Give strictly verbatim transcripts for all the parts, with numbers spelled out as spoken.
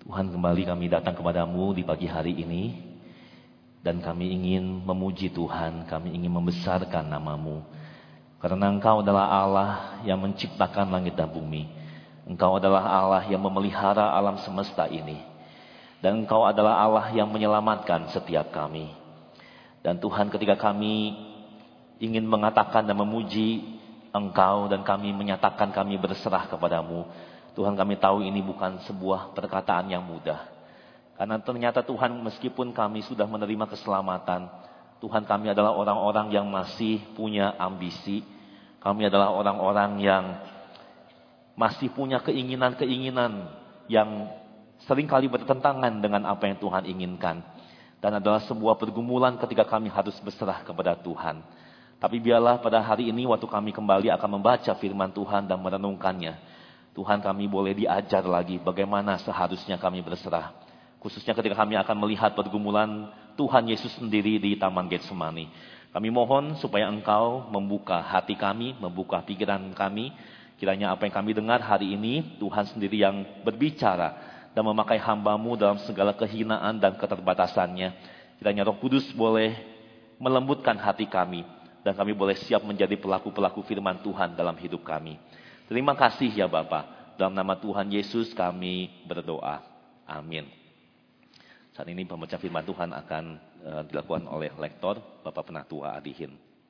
Tuhan, kembali kami datang kepadamu di pagi hari ini. Dan kami ingin memuji Tuhan, kami ingin membesarkan namamu. Karena Engkau adalah Allah yang menciptakan langit dan bumi. Engkau adalah Allah yang memelihara alam semesta ini. Dan Engkau adalah Allah yang menyelamatkan setiap kami. Dan Tuhan, ketika kami ingin mengatakan dan memuji Engkau dan kami menyatakan kami berserah kepadamu, Tuhan, kami tahu ini bukan sebuah perkataan yang mudah. Karena ternyata Tuhan, meskipun kami sudah menerima keselamatan, Tuhan, kami adalah orang-orang yang masih punya ambisi. Kami adalah orang-orang yang masih punya keinginan-keinginan yang seringkali bertentangan dengan apa yang Tuhan inginkan. Dan adalah sebuah pergumulan ketika kami harus berserah kepada Tuhan. Tapi biarlah pada hari ini waktu kami kembali akan membaca firman Tuhan dan merenungkannya, Tuhan, kami boleh diajar lagi bagaimana seharusnya kami berserah. Khususnya ketika kami akan melihat pergumulan Tuhan Yesus sendiri di Taman Getsemani. Kami mohon supaya Engkau membuka hati kami, membuka pikiran kami. Kiranya apa yang kami dengar hari ini, Tuhan sendiri yang berbicara dan memakai hamba-Mu dalam segala kehinaan dan keterbatasannya. Kiranya Roh Kudus boleh melembutkan hati kami. Dan kami boleh siap menjadi pelaku-pelaku firman Tuhan dalam hidup kami. Terima kasih ya Bapa. Dalam nama Tuhan Yesus kami berdoa. Amin. Saat ini pembaca firman Tuhan akan uh, dilakukan oleh lektor Bapak Penatua Adihin.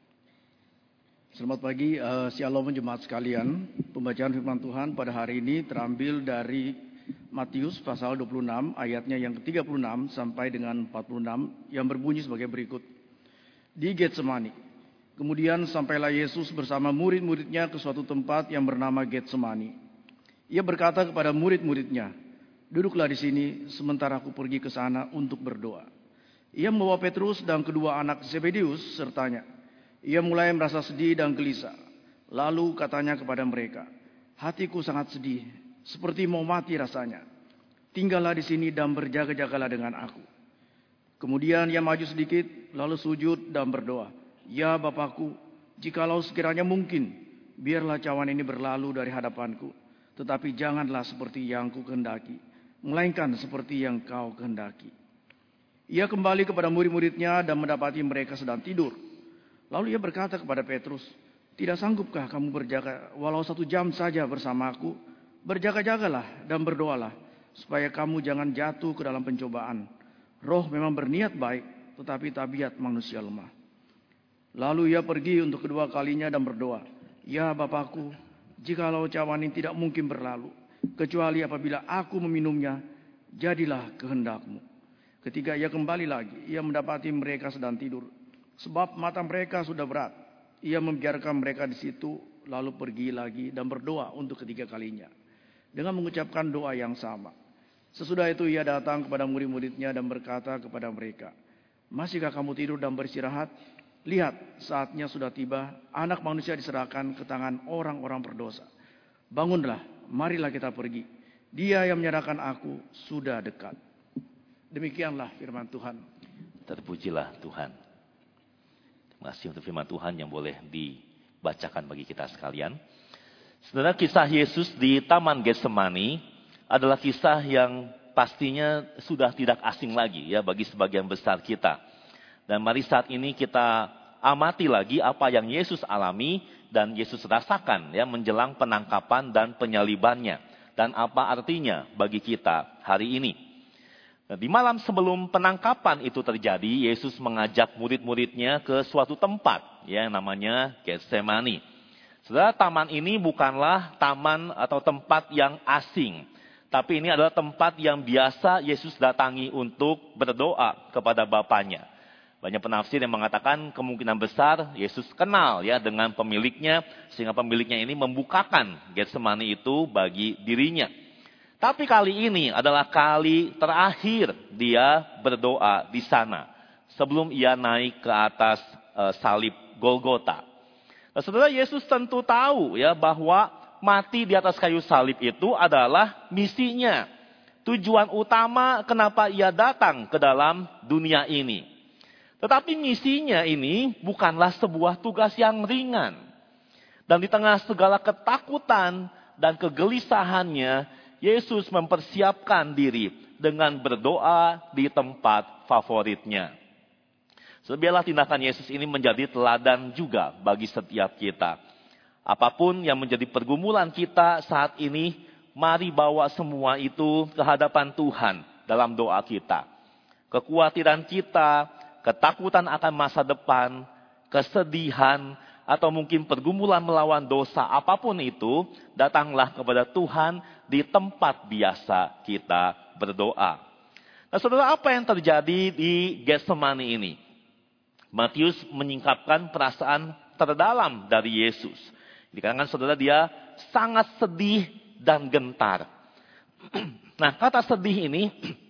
Selamat pagi, uh, Shalom jemaat sekalian. Pembacaan firman Tuhan pada hari ini terambil dari Matius pasal dua puluh enam ayatnya yang ke tiga puluh enam sampai dengan empat puluh enam yang berbunyi sebagai berikut. Di Getsemani. Kemudian sampailah Yesus bersama murid-muridnya ke suatu tempat yang bernama Getsemani. Ia berkata kepada murid-muridnya, "Duduklah di sini sementara aku pergi ke sana untuk berdoa." Ia membawa Petrus dan kedua anak Zebedeus sertanya. Ia mulai merasa sedih dan gelisah. Lalu katanya kepada mereka, "Hatiku sangat sedih, seperti mau mati rasanya. Tinggallah di sini dan berjaga-jagalah dengan aku." Kemudian ia maju sedikit, lalu sujud dan berdoa, "Ya Bapakku, jikalau sekiranya mungkin, biarlah cawan ini berlalu dari hadapanku. Tetapi janganlah seperti yang ku kehendaki, melainkan seperti yang kau kehendaki." Ia kembali kepada murid-muridnya dan mendapati mereka sedang tidur. Lalu ia berkata kepada Petrus, "Tidak sanggupkah kamu berjaga walau satu jam saja bersamaku? Berjaga-jagalah dan berdoalah, supaya kamu jangan jatuh ke dalam pencobaan. Roh memang berniat baik, tetapi tabiat manusia lemah." Lalu ia pergi untuk kedua kalinya dan berdoa, "Ya Bapakku, jikalau cawan ini tidak mungkin berlalu, kecuali apabila aku meminumnya, jadilah kehendak-Mu." Ketika ia kembali lagi, ia mendapati mereka sedang tidur, sebab mata mereka sudah berat. Ia membiarkan mereka di situ, lalu pergi lagi dan berdoa untuk ketiga kalinya, dengan mengucapkan doa yang sama. Sesudah itu ia datang kepada murid-muridnya dan berkata kepada mereka, "Masihkah kamu tidur dan beristirahat? Lihat, saatnya sudah tiba, anak manusia diserahkan ke tangan orang-orang berdosa. Bangunlah, marilah kita pergi. Dia yang menyerahkan aku sudah dekat." Demikianlah firman Tuhan. Terpujilah Tuhan. Terima kasih untuk firman Tuhan yang boleh dibacakan bagi kita sekalian. Sebenarnya kisah Yesus di Taman Getsemani adalah kisah yang pastinya sudah tidak asing lagi ya bagi sebagian besar kita. Dan mari saat ini kita amati lagi apa yang Yesus alami dan Yesus rasakan ya menjelang penangkapan dan penyalibannya. Dan apa artinya bagi kita hari ini. Nah, di malam sebelum penangkapan itu terjadi, Yesus mengajak murid-muridnya ke suatu tempat ya, yang namanya Getsemani. Saudara, taman ini bukanlah taman atau tempat yang asing. Tapi ini adalah tempat yang biasa Yesus datangi untuk berdoa kepada Bapanya. Banyak penafsir yang mengatakan kemungkinan besar Yesus kenal ya dengan pemiliknya, sehingga pemiliknya ini membukakan Getsemani itu bagi dirinya. Tapi kali ini adalah kali terakhir dia berdoa di sana sebelum ia naik ke atas e, salib Golgota. Nah, saudara, Yesus tentu tahu ya bahwa mati di atas kayu salib itu adalah misinya. Tujuan utama kenapa ia datang ke dalam dunia ini. Tetapi misinya ini bukanlah sebuah tugas yang ringan. Dan di tengah segala ketakutan dan kegelisahannya, Yesus mempersiapkan diri dengan berdoa di tempat favoritnya. So, biarlah tindakan Yesus ini menjadi teladan juga bagi setiap kita. Apapun yang menjadi pergumulan kita saat ini, mari bawa semua itu ke hadapan Tuhan dalam doa kita. Kekhawatiran kita, ketakutan akan masa depan, kesedihan, atau mungkin pergumulan melawan dosa, apapun itu, datanglah kepada Tuhan di tempat biasa kita berdoa. Nah, saudara, apa yang terjadi di Getsemani ini? Matius menyingkapkan perasaan terdalam dari Yesus. Dikatakan saudara dia sangat sedih dan gentar. Nah, kata sedih ini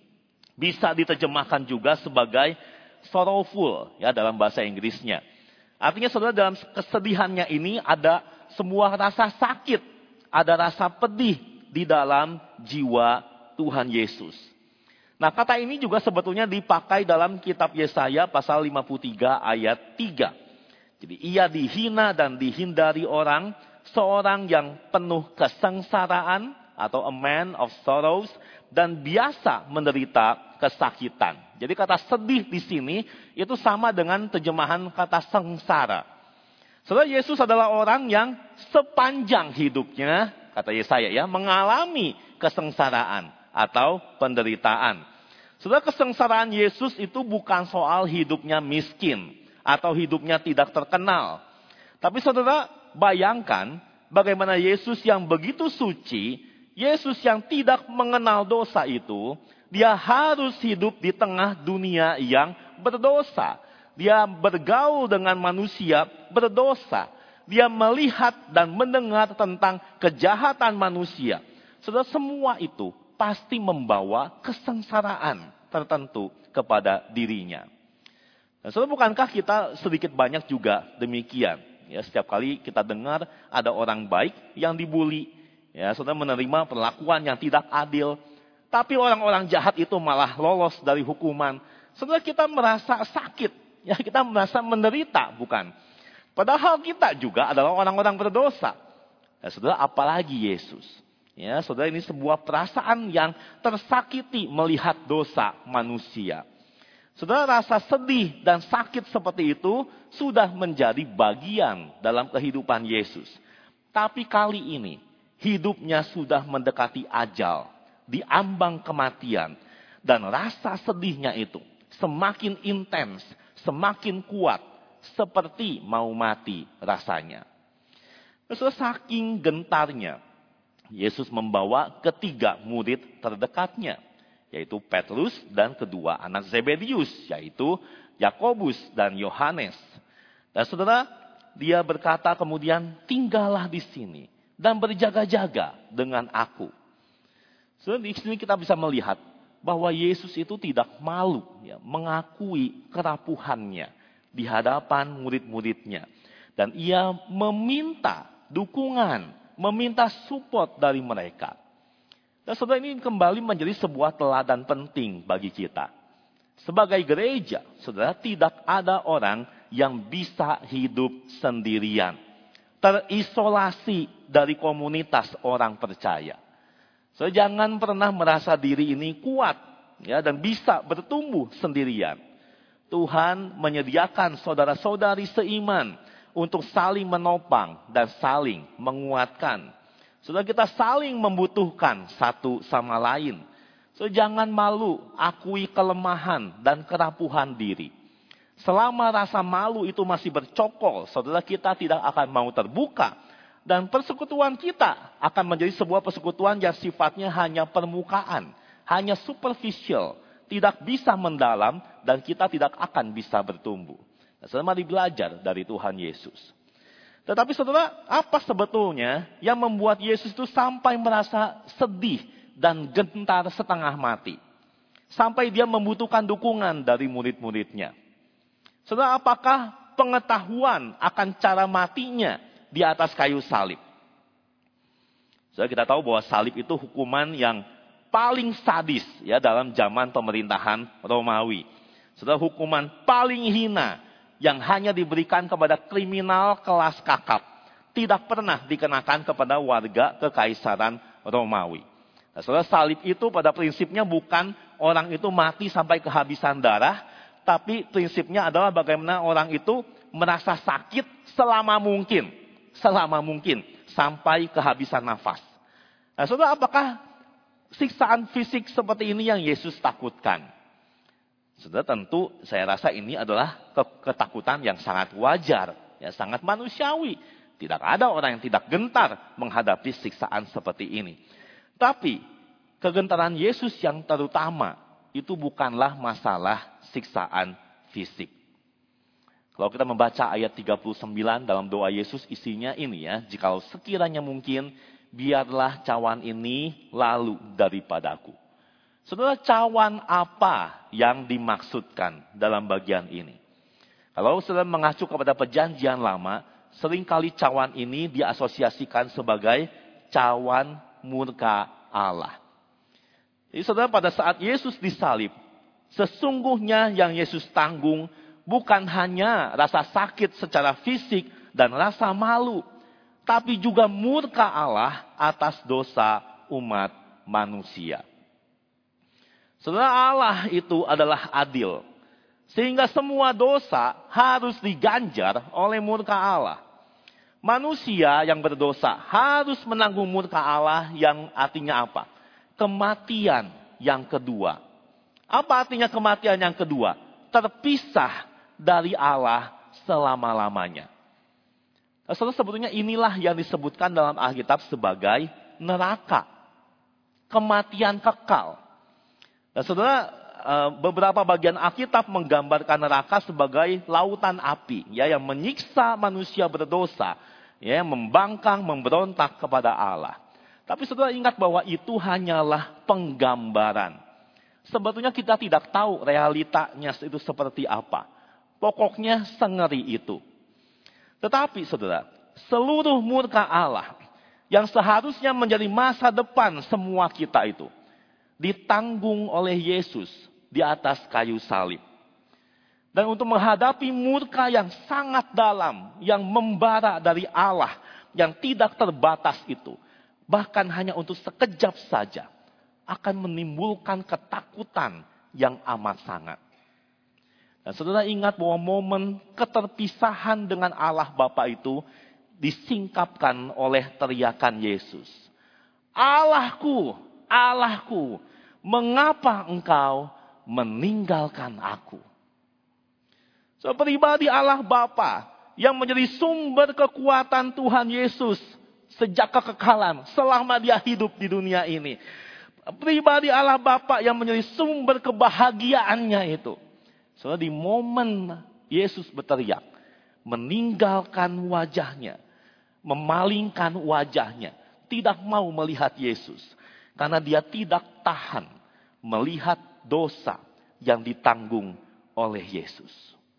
bisa diterjemahkan juga sebagai sorrowful ya dalam bahasa Inggrisnya. Artinya saudara dalam kesedihannya ini ada semua rasa sakit, ada rasa pedih di dalam jiwa Tuhan Yesus. Nah, kata ini juga sebetulnya dipakai dalam kitab Yesaya pasal lima puluh tiga ayat tiga. Jadi ia dihina dan dihindari orang, seorang yang penuh kesengsaraan atau a man of sorrows dan biasa menderita kesakitan. Jadi kata sedih di sini itu sama dengan terjemahan kata sengsara. Saudara, Yesus adalah orang yang sepanjang hidupnya, kata Yesaya ya, mengalami kesengsaraan atau penderitaan. Saudara, kesengsaraan Yesus itu bukan soal hidupnya miskin atau hidupnya tidak terkenal. Tapi saudara, bayangkan bagaimana Yesus yang begitu suci, Yesus yang tidak mengenal dosa itu, dia harus hidup di tengah dunia yang berdosa. Dia bergaul dengan manusia berdosa. Dia melihat dan mendengar tentang kejahatan manusia. Saudara, semua itu pasti membawa kesengsaraan tertentu kepada dirinya. Dan saudara, bukankah kita sedikit banyak juga demikian? Ya, setiap kali kita dengar ada orang baik yang dibully. Ya, saudara, menerima perlakuan yang tidak adil. Tapi orang-orang jahat itu malah lolos dari hukuman. Saudara, kita merasa sakit. Ya, kita merasa menderita, bukan? Padahal kita juga adalah orang-orang berdosa. Ya, saudara, apalagi Yesus. Ya, saudara, ini sebuah perasaan yang tersakiti melihat dosa manusia. Saudara, rasa sedih dan sakit seperti itu sudah menjadi bagian dalam kehidupan Yesus. Tapi kali ini, hidupnya sudah mendekati ajal, di ambang kematian. Dan rasa sedihnya itu semakin intens, semakin kuat, seperti mau mati rasanya. Saudara, saking gentarnya, Yesus membawa ketiga murid terdekatnya, yaitu Petrus dan kedua anak Zebedius, yaitu Yakobus dan Yohanes. Dan saudara, dia berkata kemudian, tinggallah di sini dan berjaga-jaga dengan aku. Saudara, di sini kita bisa melihat bahwa Yesus itu tidak malu ya, mengakui kerapuhannya di hadapan murid-muridnya. Dan ia meminta dukungan, meminta support dari mereka. Dan saudara, ini kembali menjadi sebuah teladan penting bagi kita. Sebagai gereja, saudara, tidak ada orang yang bisa hidup sendirian, terisolasi dari komunitas orang percaya. So, jangan pernah merasa diri ini kuat ya, dan bisa bertumbuh sendirian. Tuhan menyediakan saudara-saudari seiman untuk saling menopang dan saling menguatkan. Saudara, kita saling membutuhkan satu sama lain. So, jangan malu akui kelemahan dan kerapuhan diri. Selama rasa malu itu masih bercokol, saudara, kita tidak akan mau terbuka. Dan persekutuan kita akan menjadi sebuah persekutuan yang sifatnya hanya permukaan, hanya superficial, tidak bisa mendalam, dan kita tidak akan bisa bertumbuh. Nah, saudara, mari belajar dari Tuhan Yesus. Tetapi saudara, apa sebetulnya yang membuat Yesus itu sampai merasa sedih dan gentar setengah mati? Sampai dia membutuhkan dukungan dari murid-muridnya. Saudara, apakah pengetahuan akan cara matinya di atas kayu salib? Saudara, kita tahu bahwa salib itu hukuman yang paling sadis ya dalam zaman pemerintahan Romawi. Saudara, hukuman paling hina yang hanya diberikan kepada kriminal kelas kakap, tidak pernah dikenakan kepada warga kekaisaran Romawi. Nah, saudara, salib itu pada prinsipnya bukan orang itu mati sampai kehabisan darah, tapi prinsipnya adalah bagaimana orang itu merasa sakit selama mungkin, selama mungkin sampai kehabisan nafas. Nah, saudara, apakah siksaan fisik seperti ini yang Yesus takutkan? Saudara, tentu saya rasa ini adalah ketakutan yang sangat wajar, ya, sangat manusiawi. Tidak ada orang yang tidak gentar menghadapi siksaan seperti ini. Tapi kegentaran Yesus yang terutama itu bukanlah masalah siksaan fisik. Kalau kita membaca ayat tiga puluh sembilan dalam doa Yesus, isinya ini ya, jikalau sekiranya mungkin, biarlah cawan ini lalu daripadaku. Saudara, cawan apa yang dimaksudkan dalam bagian ini? Kalau saudara mengacu kepada perjanjian lama, seringkali cawan ini diasosiasikan sebagai cawan murka Allah. Jadi saudara, pada saat Yesus disalib, sesungguhnya yang Yesus tanggung bukan hanya rasa sakit secara fisik dan rasa malu, tapi juga murka Allah atas dosa umat manusia. Saudara, Allah itu adalah adil, sehingga semua dosa harus diganjar oleh murka Allah. Manusia yang berdosa harus menanggung murka Allah, yang artinya apa? Kematian yang kedua. Apa artinya kematian yang kedua? Terpisah dari Allah selama-lamanya. Saudara, sebetulnya inilah yang disebutkan dalam Alkitab sebagai neraka. Kematian kekal. Nah, saudara, beberapa bagian Alkitab menggambarkan neraka sebagai lautan api, ya, yang menyiksa manusia berdosa, ya, membangkang, memberontak kepada Allah. Tapi saudara, ingat bahwa itu hanyalah penggambaran. Sebetulnya kita tidak tahu realitanya itu seperti apa. Pokoknya sengeri itu. Tetapi saudara, seluruh murka Allah yang seharusnya menjadi masa depan semua kita itu ditanggung oleh Yesus di atas kayu salib. Dan untuk menghadapi murka yang sangat dalam, yang membara dari Allah, yang tidak terbatas itu, bahkan hanya untuk sekejap saja, akan menimbulkan ketakutan yang amat sangat. Dan saudara, ingat bahwa momen keterpisahan dengan Allah Bapa itu disingkapkan oleh teriakan Yesus. Allahku, Allahku, mengapa engkau meninggalkan aku? So, pribadi Allah Bapa yang menjadi sumber kekuatan Tuhan Yesus sejak kekekalan, selama dia hidup di dunia ini. Pribadi Allah Bapa yang menjadi sumber kebahagiaannya itu. So, di momen Yesus berteriak, meninggalkan wajahnya, memalingkan wajahnya, tidak mau melihat Yesus. Karena dia tidak tahan melihat dosa yang ditanggung oleh Yesus.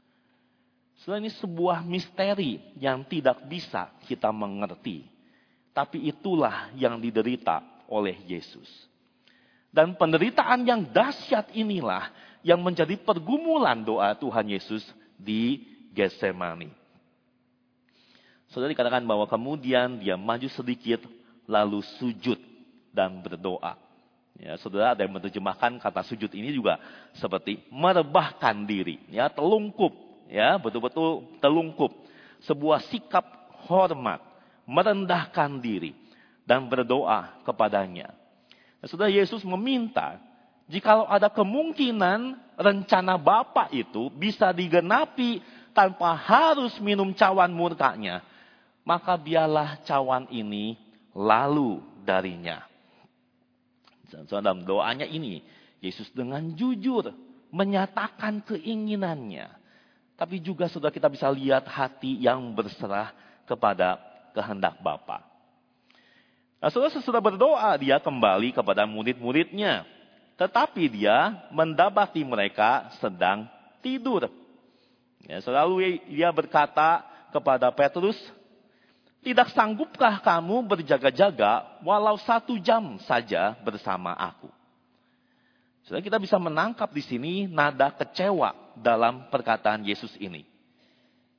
So, ini sebuah misteri yang tidak bisa kita mengerti. Tapi itulah yang diderita oleh Yesus. Dan penderitaan yang dahsyat inilah yang menjadi pergumulan doa Tuhan Yesus di Getsemani. Saudara, dikatakan bahwa kemudian dia maju sedikit lalu sujud dan berdoa. Ya, saudara, ada yang menerjemahkan kata sujud ini juga seperti merebahkan diri, ya, telungkup, ya, betul-betul telungkup. Sebuah sikap hormat, merendahkan diri dan berdoa kepadanya. Nah, saudara, Yesus meminta jikalau ada kemungkinan rencana Bapa itu bisa digenapi tanpa harus minum cawan murkanya, maka biarlah cawan ini lalu darinya. Dalam doanya ini, Yesus dengan jujur menyatakan keinginannya. Tapi juga sudah kita bisa lihat hati yang berserah kepada kehendak Bapa. Nah, saudara, sesudah berdoa, dia kembali kepada murid-muridnya. Tetapi dia mendapati mereka sedang tidur. Ya, selalu dia berkata kepada Petrus, tidak sanggupkah kamu berjaga-jaga walau satu jam saja bersama aku? Saudara, kita bisa menangkap di sini nada kecewa dalam perkataan Yesus ini.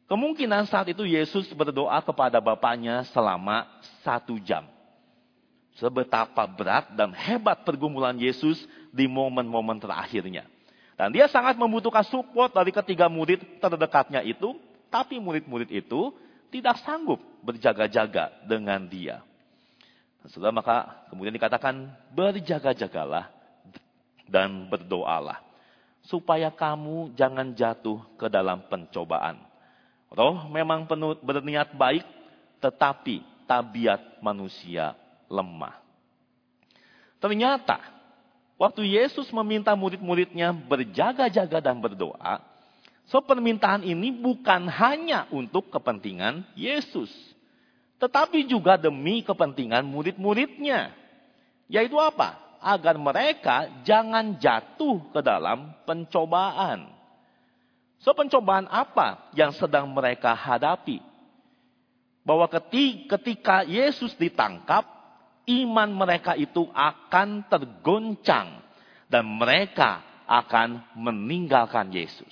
Kemungkinan saat itu Yesus berdoa kepada Bapaknya selama satu jam. Sebetapa berat dan hebat pergumulan Yesus di momen-momen terakhirnya. Dan dia sangat membutuhkan support dari ketiga murid terdekatnya itu. Tapi murid-murid itu tidak sanggup berjaga-jaga dengan dia. Setelah maka kemudian dikatakan berjaga-jagalah dan berdoalah. Supaya kamu jangan jatuh ke dalam pencobaan. Roh memang penuh berniat baik, tetapi tabiat manusia lemah. Ternyata, waktu Yesus meminta murid-muridnya berjaga-jaga dan berdoa, so permintaan ini bukan hanya untuk kepentingan Yesus, tetapi juga demi kepentingan murid-muridnya. Yaitu apa? Agar mereka jangan jatuh ke dalam pencobaan. So pencobaan apa yang sedang mereka hadapi? Bahwa ketika Yesus ditangkap, iman mereka itu akan tergoncang. Dan mereka akan meninggalkan Yesus.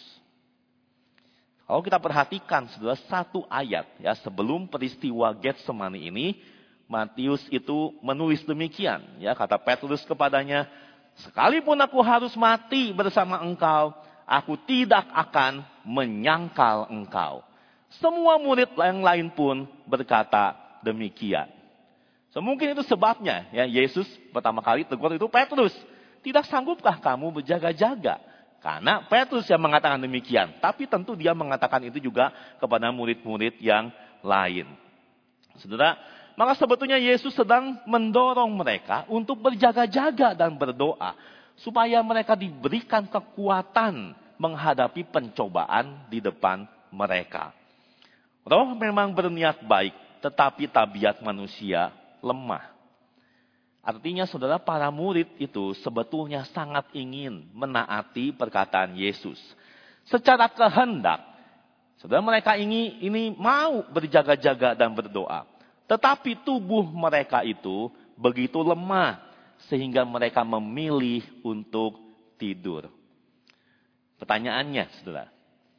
Kalau kita perhatikan saudara satu ayat ya sebelum peristiwa Getsemani ini, Matius itu menulis demikian. Ya kata Petrus kepadanya, sekalipun aku harus mati bersama engkau, aku tidak akan menyangkal engkau. Semua murid yang lain pun berkata demikian. So, mungkin itu sebabnya ya Yesus pertama kali tegur itu Petrus. Tidak sanggupkah kamu berjaga-jaga? Karena Petrus yang mengatakan demikian. Tapi tentu dia mengatakan itu juga kepada murid-murid yang lain. Saudara, maka sebetulnya Yesus sedang mendorong mereka untuk berjaga-jaga dan berdoa. Supaya mereka diberikan kekuatan menghadapi pencobaan di depan mereka. Roh memang berniat baik, tetapi tabiat manusia lemah. Artinya saudara, para murid itu sebetulnya sangat ingin menaati perkataan Yesus. Secara kehendak, saudara mereka ini, ini mau berjaga-jaga dan berdoa. Tetapi tubuh mereka itu begitu lemah, sehingga mereka memilih untuk tidur. Pertanyaannya saudara,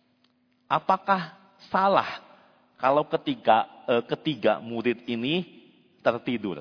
apakah salah kalau ketiga, eh, ketiga murid ini tertidur?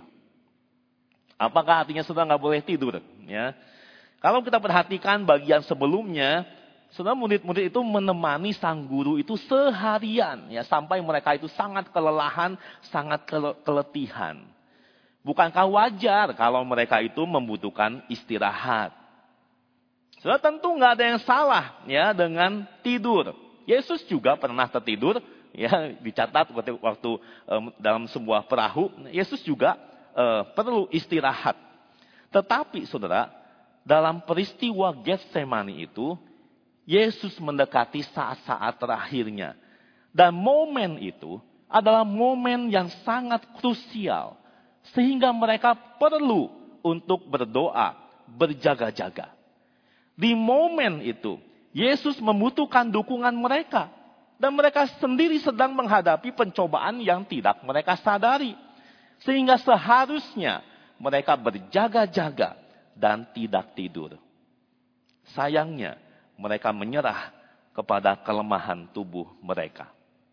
Apakah artinya saudara nggak boleh tidur? Ya, kalau kita perhatikan bagian sebelumnya, saudara murid-murid itu menemani sang guru itu seharian, ya sampai mereka itu sangat kelelahan, sangat keletihan. Bukankah wajar kalau mereka itu membutuhkan istirahat? Saudara tentu nggak ada yang salah ya dengan tidur. Yesus juga pernah tertidur, ya dicatat waktu, waktu um, dalam sebuah perahu, Yesus juga Uh, perlu istirahat. Tetapi saudara, dalam peristiwa Getsemani itu, Yesus mendekati saat-saat terakhirnya. Dan momen itu adalah momen yang sangat krusial. Sehingga mereka perlu untuk berdoa, berjaga-jaga. Di momen itu, Yesus membutuhkan dukungan mereka. Dan mereka sendiri sedang menghadapi pencobaan yang tidak mereka sadari. Sehingga seharusnya mereka berjaga-jaga dan tidak tidur. Sayangnya mereka menyerah kepada kelemahan tubuh mereka.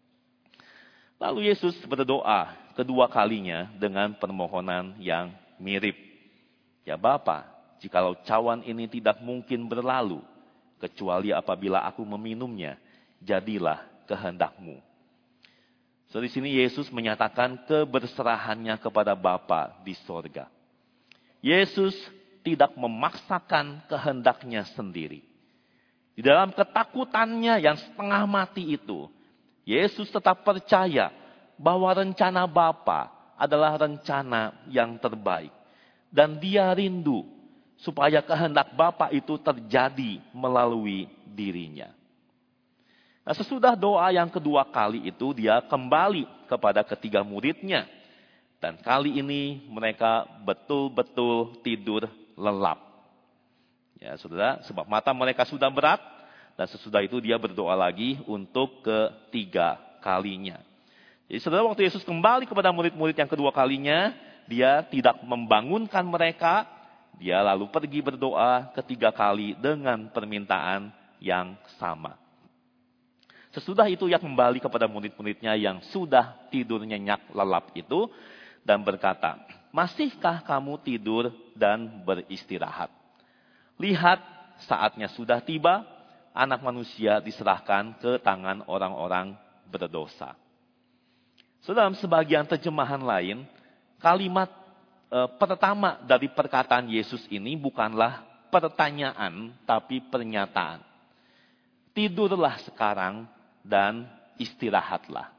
Lalu Yesus berdoa kedua kalinya dengan permohonan yang mirip. Ya Bapa, jikalau cawan ini tidak mungkin berlalu, kecuali apabila aku meminumnya, jadilah kehendak-Mu. So, di sini Yesus menyatakan keberserahannya kepada Bapa di sorga. Yesus tidak memaksakan kehendaknya sendiri. Di dalam ketakutannya yang setengah mati itu, Yesus tetap percaya bahwa rencana Bapa adalah rencana yang terbaik. Dan dia rindu supaya kehendak Bapa itu terjadi melalui dirinya. Nah, sesudah doa yang kedua kali itu, dia kembali kepada ketiga muridnya. Dan kali ini mereka betul-betul tidur lelap. Ya, saudara, sebab mata mereka sudah berat. Dan sesudah itu dia berdoa lagi untuk ketiga kalinya. Jadi saudara, waktu Yesus kembali kepada murid-murid yang kedua kalinya, dia tidak membangunkan mereka. Dia lalu pergi berdoa ketiga kali dengan permintaan yang sama. Sesudah itu ia kembali kepada murid-muridnya yang sudah tidur nyenyak lelap itu dan berkata, masihkah kamu tidur dan beristirahat? Lihat, saatnya sudah tiba, anak manusia diserahkan ke tangan orang-orang berdosa. So, dalam sebagian terjemahan lain, kalimat e, pertama dari perkataan Yesus ini bukanlah pertanyaan, tapi pernyataan. Tidurlah sekarang dan istirahatlah.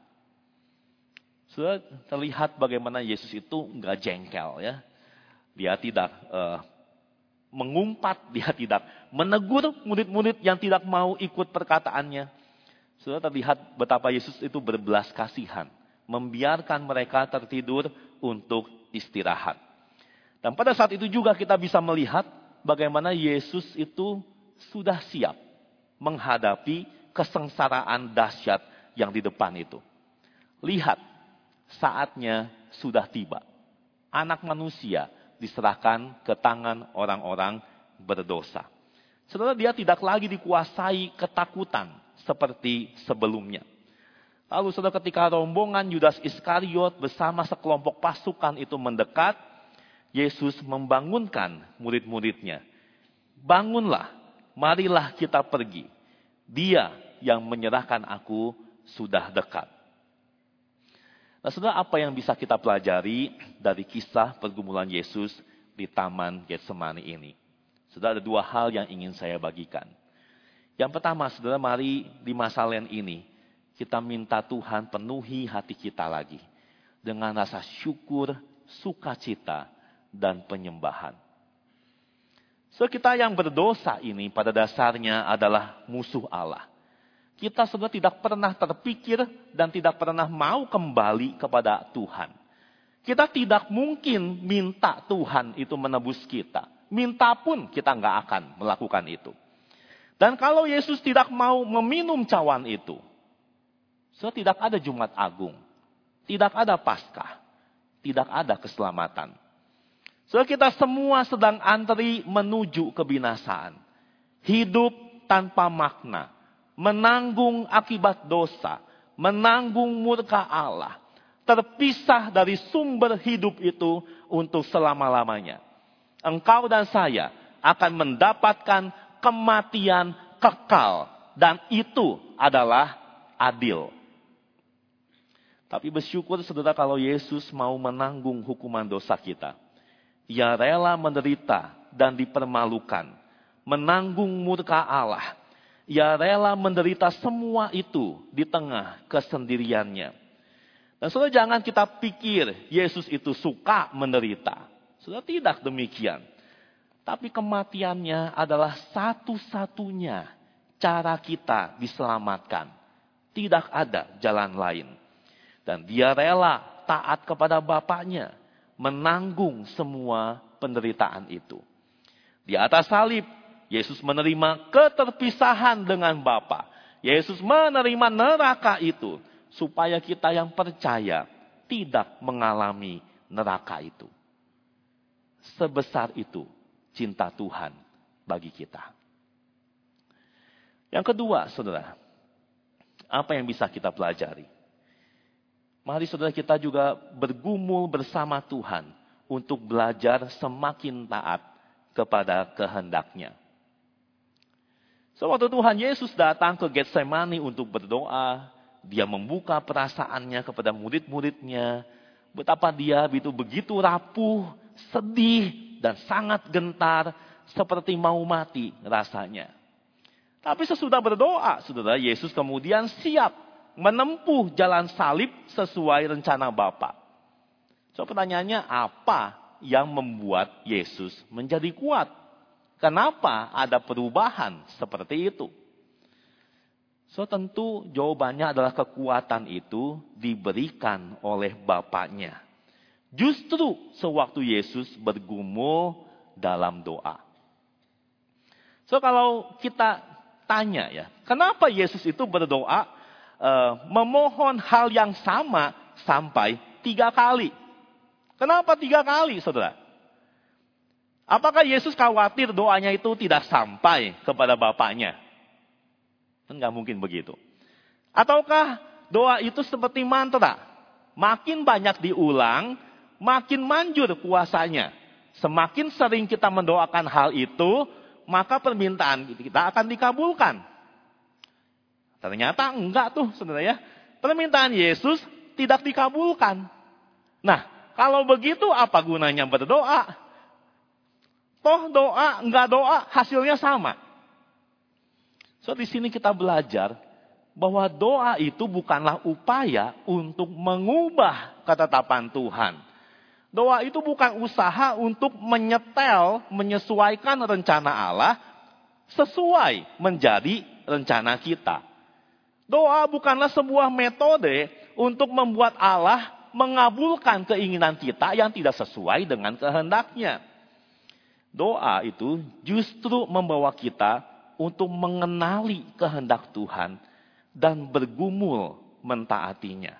Sudah terlihat bagaimana Yesus itu enggak jengkel ya. Dia tidak uh, mengumpat, dia tidak menegur murid-murid yang tidak mau ikut perkataannya. Sudah terlihat betapa Yesus itu berbelas kasihan, membiarkan mereka tertidur untuk istirahat. Dan pada saat itu juga kita bisa melihat bagaimana Yesus itu sudah siap menghadapi kesengsaraan dahsyat yang di depan itu. Lihat, saatnya sudah tiba. Anak manusia diserahkan ke tangan orang-orang berdosa. Saudara, dia tidak lagi dikuasai ketakutan seperti sebelumnya. Lalu saudara, ketika rombongan Yudas Iskariot bersama sekelompok pasukan itu mendekat, Yesus membangunkan murid-muridnya. Bangunlah, marilah kita pergi. Dia yang menyerahkan aku sudah dekat. Nah, saudara, apa yang bisa kita pelajari dari kisah pergumulan Yesus di Taman Getsemani ini? Saudara, ada dua hal yang ingin saya bagikan. Yang pertama, saudara, mari di masa Lent ini kita minta Tuhan penuhi hati kita lagi dengan rasa syukur, sukacita, dan penyembahan. So, kita yang berdosa ini pada dasarnya adalah musuh Allah. Kita sudah tidak pernah terpikir dan tidak pernah mau kembali kepada Tuhan. Kita tidak mungkin minta Tuhan itu menebus kita. Minta pun kita nggak akan melakukan itu. Dan kalau Yesus tidak mau meminum cawan itu, so tidak ada Jumat Agung, tidak ada Paskah, tidak ada keselamatan. So kita semua sedang antri menuju kebinasaan. Hidup tanpa makna. Menanggung akibat dosa, menanggung murka Allah, terpisah dari sumber hidup itu untuk selama-lamanya. Engkau dan saya akan mendapatkan kematian kekal, dan itu adalah adil. Tapi bersyukur saudara kalau Yesus mau menanggung hukuman dosa kita. Ia rela menderita dan dipermalukan, menanggung murka Allah. Ia rela menderita semua itu di tengah kesendiriannya. Dan saudara, jangan kita pikir Yesus itu suka menderita. Saudara, tidak demikian. Tapi kematiannya adalah satu-satunya cara kita diselamatkan. Tidak ada jalan lain. Dan dia rela taat kepada Bapaknya, menanggung semua penderitaan itu. Di atas salib, Yesus menerima keterpisahan dengan Bapa. Yesus menerima neraka itu supaya kita yang percaya tidak mengalami neraka itu. Sebesar itu cinta Tuhan bagi kita. Yang kedua, saudara, apa yang bisa kita pelajari? Mari saudara, kita juga bergumul bersama Tuhan untuk belajar semakin taat kepada kehendak-Nya. So, waktu Tuhan Yesus datang ke Getsemani untuk berdoa, dia membuka perasaannya kepada murid-muridnya, betapa dia itu begitu rapuh, sedih, dan sangat gentar, seperti mau mati rasanya. Tapi sesudah berdoa, saudara, Yesus kemudian siap menempuh jalan salib sesuai rencana Bapa. So, pertanyaannya, apa yang membuat Yesus menjadi kuat? Kenapa ada perubahan seperti itu? So, tentu jawabannya adalah kekuatan itu diberikan oleh Bapaknya. Justru sewaktu Yesus bergumul dalam doa. So, kalau kita tanya ya, kenapa Yesus itu berdoa e, memohon hal yang sama sampai tiga kali? Kenapa tiga kali, saudara? Apakah Yesus khawatir doanya itu tidak sampai kepada Bapaknya? Enggak mungkin begitu. Ataukah doa itu seperti mantra? Makin banyak diulang, makin manjur kuasanya. Semakin sering kita mendoakan hal itu, maka permintaan kita akan dikabulkan. Ternyata enggak tuh sebenarnya. Permintaan Yesus tidak dikabulkan. Nah, kalau begitu apa gunanya berdoa? Toh doa, enggak doa, hasilnya sama. So di sini kita belajar bahwa doa itu bukanlah upaya untuk mengubah ketetapan Tuhan. Doa itu bukan usaha untuk menyetel, menyesuaikan rencana Allah sesuai menjadi rencana kita. Doa bukanlah sebuah metode untuk membuat Allah mengabulkan keinginan kita yang tidak sesuai dengan kehendaknya. Doa itu justru membawa kita untuk mengenali kehendak Tuhan dan bergumul mentaatinya.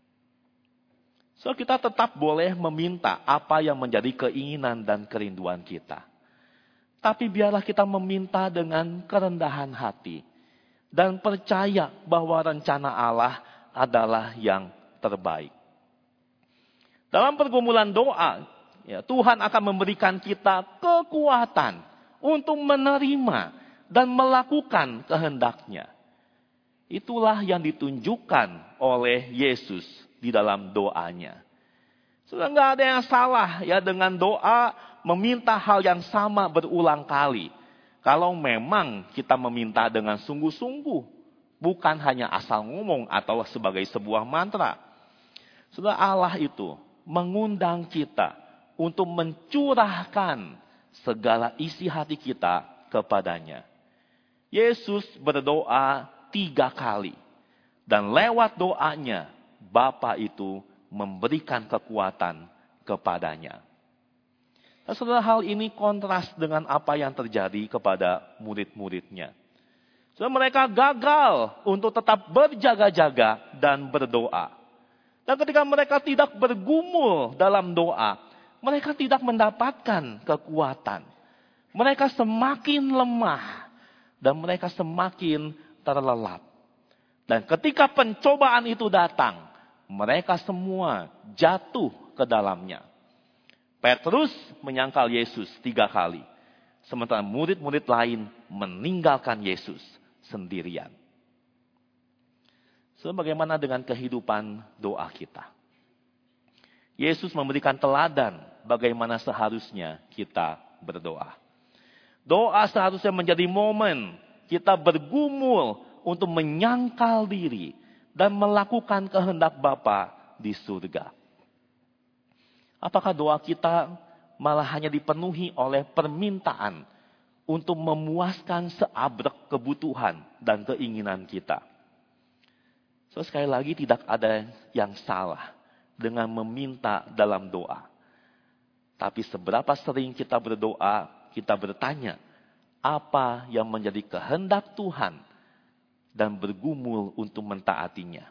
So kita tetap boleh meminta apa yang menjadi keinginan dan kerinduan kita. Tapi biarlah kita meminta dengan kerendahan hati. Dan percaya bahwa rencana Allah adalah yang terbaik. Dalam pergumulan doa, ya, Tuhan akan memberikan kita kekuatan untuk menerima dan melakukan kehendaknya. Itulah yang ditunjukkan oleh Yesus di dalam doanya. Sudah nggak ada yang salah ya dengan doa meminta hal yang sama berulang kali. Kalau memang kita meminta dengan sungguh-sungguh, bukan hanya asal ngomong atau sebagai sebuah mantra. Sudah Allah itu mengundang kita untuk mencurahkan segala isi hati kita kepadanya. Yesus berdoa tiga kali. Dan lewat doanya, Bapa itu memberikan kekuatan kepadanya. Nah, saudara, hal ini kontras dengan apa yang terjadi kepada murid-muridnya. Saudara, mereka gagal untuk tetap berjaga-jaga dan berdoa. Dan ketika mereka tidak bergumul dalam doa, mereka tidak mendapatkan kekuatan. Mereka semakin lemah dan mereka semakin terlelap. Dan ketika pencobaan itu datang, mereka semua jatuh ke dalamnya. Petrus menyangkal Yesus tiga kali. Sementara murid-murid lain meninggalkan Yesus sendirian. So, bagaimana dengan kehidupan doa kita? Yesus memberikan teladan bagaimana seharusnya kita berdoa. Doa seharusnya menjadi momen kita bergumul untuk menyangkal diri dan melakukan kehendak Bapa di surga. Apakah doa kita malah hanya dipenuhi oleh permintaan untuk memuaskan seabrek kebutuhan dan keinginan kita? So, sekali lagi tidak ada yang salah dengan meminta dalam doa. Tapi seberapa sering kita berdoa, kita bertanya, apa yang menjadi kehendak Tuhan dan bergumul untuk mentaatinya.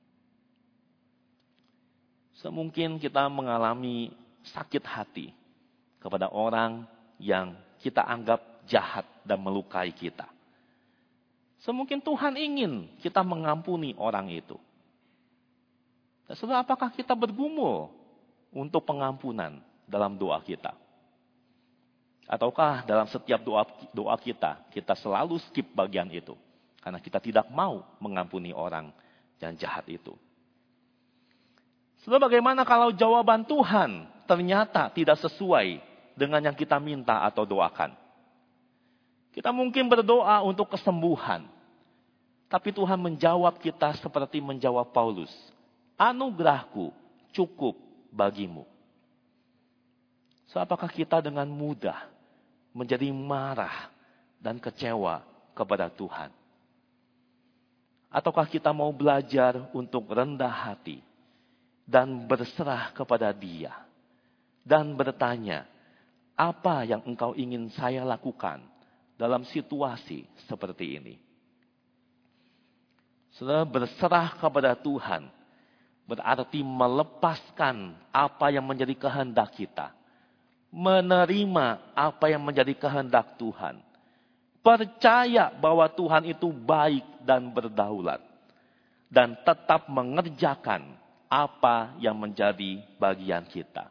Semungkin kita mengalami sakit hati kepada orang yang kita anggap jahat dan melukai kita. Semungkin Tuhan ingin kita mengampuni orang itu. Dan saudara, apakah kita bergumul untuk pengampunan dalam doa kita? Ataukah dalam setiap doa, doa kita, kita selalu skip bagian itu? Karena kita tidak mau mengampuni orang yang jahat itu. Saudara, bagaimana kalau jawaban Tuhan ternyata tidak sesuai dengan yang kita minta atau doakan? Kita mungkin berdoa untuk kesembuhan. Tapi Tuhan menjawab kita seperti menjawab Paulus. Anugerahku cukup bagimu. So, apakah kita dengan mudah menjadi marah dan kecewa kepada Tuhan? Ataukah kita mau belajar untuk rendah hati dan berserah kepada Dia dan bertanya, apa yang Engkau ingin saya lakukan dalam situasi seperti ini? Saudara, berserah kepada Tuhan berarti melepaskan apa yang menjadi kehendak kita, menerima apa yang menjadi kehendak Tuhan, percaya bahwa Tuhan itu baik dan berdaulat, dan tetap mengerjakan apa yang menjadi bagian kita.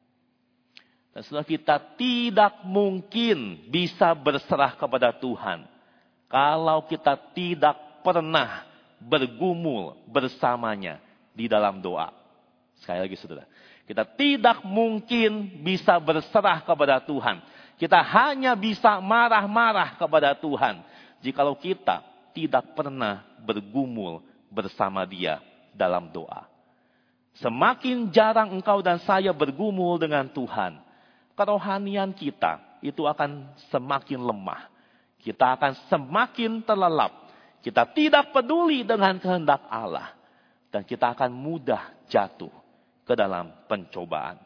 Dan setelah kita tidak mungkin bisa berserah kepada Tuhan kalau kita tidak pernah bergumul bersamanya di dalam doa. Sekali lagi saudara, kita tidak mungkin bisa berserah kepada Tuhan. Kita hanya bisa marah-marah kepada Tuhan jikalau kita tidak pernah bergumul bersama Dia dalam doa. Semakin jarang engkau dan saya bergumul dengan Tuhan, kerohanian kita itu akan semakin lemah. Kita akan semakin terlelap. Kita tidak peduli dengan kehendak Allah. Dan kita akan mudah jatuh ke dalam pencobaan.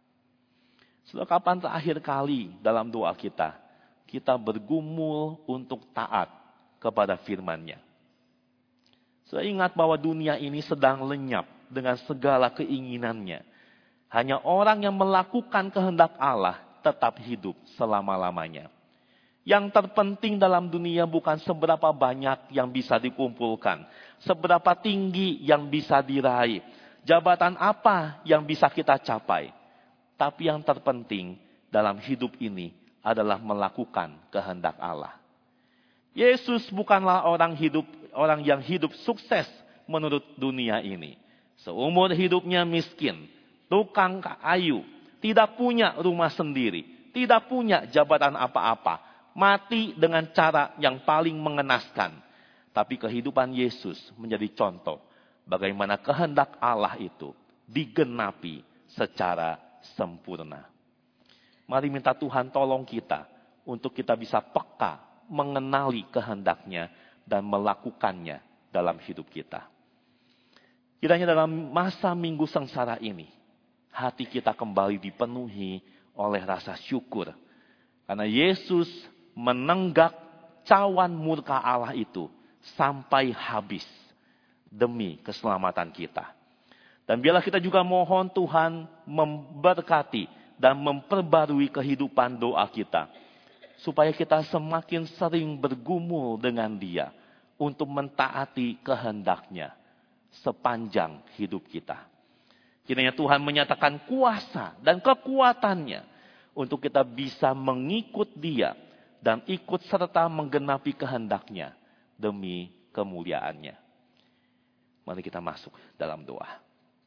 Sudah kapan terakhir kali dalam doa kita, kita bergumul untuk taat kepada firman-Nya? Saya ingat bahwa dunia ini sedang lenyap dengan segala keinginannya. Hanya orang yang melakukan kehendak Allah tetap hidup selama-lamanya. Yang terpenting dalam dunia bukan seberapa banyak yang bisa dikumpulkan, seberapa tinggi yang bisa diraih, jabatan apa yang bisa kita capai. Tapi yang terpenting dalam hidup ini adalah melakukan kehendak Allah. Yesus bukanlah orang hidup orang yang hidup sukses menurut dunia ini. Seumur hidupnya miskin, tukang kayu, tidak punya rumah sendiri, tidak punya jabatan apa-apa, mati dengan cara yang paling mengenaskan. Tapi kehidupan Yesus menjadi contoh bagaimana kehendak Allah itu digenapi secara sempurna. Mari minta Tuhan tolong kita untuk kita bisa peka mengenali kehendak-Nya dan melakukannya dalam hidup kita. Kiranya dalam masa minggu sengsara ini, hati kita kembali dipenuhi oleh rasa syukur. Karena Yesus menenggak cawan murka Allah itu sampai habis demi keselamatan kita. Dan biarlah kita juga mohon Tuhan memberkati dan memperbarui kehidupan doa kita. Supaya kita semakin sering bergumul dengan Dia untuk mentaati kehendak-Nya sepanjang hidup kita. Kiranya Tuhan menyatakan kuasa dan kekuatan-Nya untuk kita bisa mengikut Dia dan ikut serta menggenapi kehendak-Nya demi kemuliaan-Nya. Mari kita masuk dalam doa.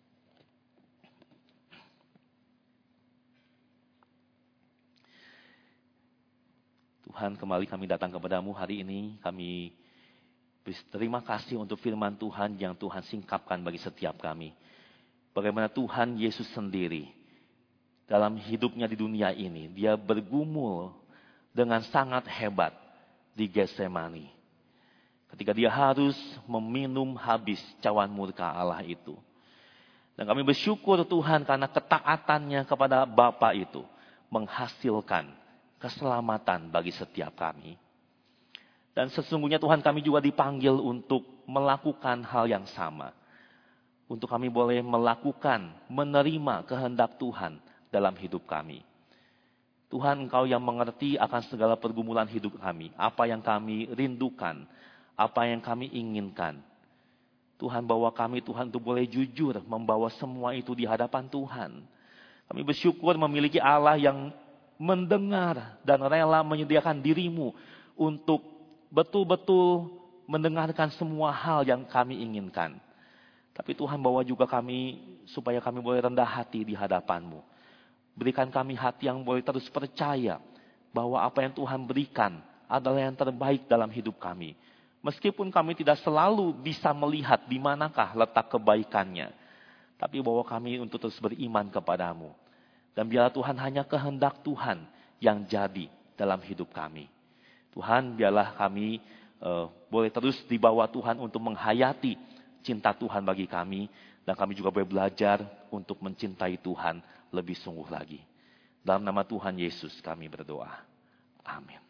Tuhan, kembali kami datang kepadamu hari ini. Kami berterima kasih untuk firman Tuhan yang Tuhan singkapkan bagi setiap kami. Bagaimana Tuhan Yesus sendiri dalam hidupnya di dunia ini, Dia bergumul dengan sangat hebat di Getsemani. Ketika Dia harus meminum habis cawan murka Allah itu. Dan kami bersyukur Tuhan karena ketaatannya kepada Bapa itu menghasilkan keselamatan bagi setiap kami. Dan sesungguhnya Tuhan kami juga dipanggil untuk melakukan hal yang sama. Untuk kami boleh melakukan, menerima kehendak Tuhan dalam hidup kami. Tuhan, Engkau yang mengerti akan segala pergumulan hidup kami. Apa yang kami rindukan, apa yang kami inginkan. Tuhan, bawa kami Tuhan untuk boleh jujur membawa semua itu di hadapan Tuhan. Kami bersyukur memiliki Allah yang mendengar dan rela menyediakan dirimu untuk betul-betul mendengarkan semua hal yang kami inginkan. Tapi Tuhan bawa juga kami supaya kami boleh rendah hati di hadapan-Mu. Berikan kami hati yang boleh terus percaya bahwa apa yang Tuhan berikan adalah yang terbaik dalam hidup kami. Meskipun kami tidak selalu bisa melihat di manakah letak kebaikannya. Tapi bawa kami untuk terus beriman kepadamu. Dan biarlah Tuhan hanya kehendak Tuhan yang jadi dalam hidup kami. Tuhan, biarlah kami uh, boleh terus dibawa Tuhan untuk menghayati cinta Tuhan bagi kami. Dan kami juga boleh belajar untuk mencintai Tuhan lebih sungguh lagi. Dalam nama Tuhan Yesus kami berdoa. Amin.